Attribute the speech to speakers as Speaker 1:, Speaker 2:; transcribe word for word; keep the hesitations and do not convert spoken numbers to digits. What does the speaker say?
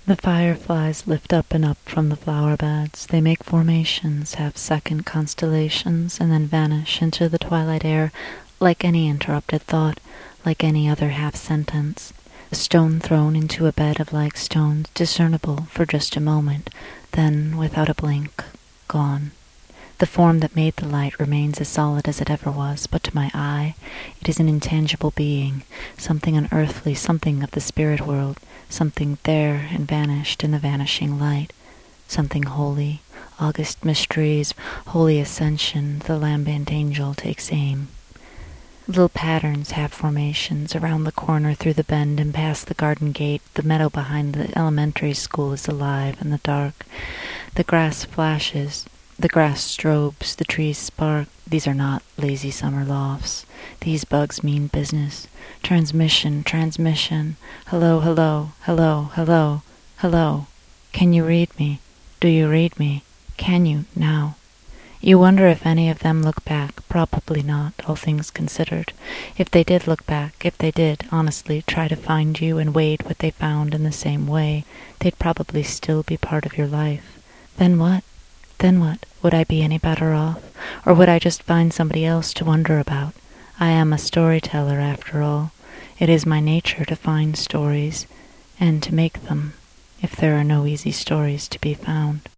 Speaker 1: The fireflies lift up and up from the flower beds. They make formations, have second constellations, and then vanish into the twilight air like any interrupted thought, like any other half-sentence. A stone thrown into a bed of like stones, discernible for just a moment, then, without a blink, gone. The form that made the light remains as solid as it ever was, but to my eye it is an intangible being, something unearthly, something of the spirit world, something there and vanished in the vanishing light, something holy, august mysteries, holy ascension. The lambent angel takes aim. Little patterns have formations around the corner, through the bend, and past the garden gate. The meadow behind the elementary school is alive in the dark. The grass flashes, the grass strobes, the trees spark. These are not lazy summer lofts. These bugs mean business. Transmission, transmission. Hello, hello, hello, hello, hello. Can you read me? Do you read me? Can you, now? You wonder if any of them look back. Probably not, all things considered. If they did look back, if they did, honestly, try to find you and wade what they found in the same way, they'd probably still be part of your life. Then what? Then what? Would I be any better off? Or would I just find somebody else to wonder about? I am a storyteller, after all. It is my nature to find stories, and to make them, if there are no easy stories to be found.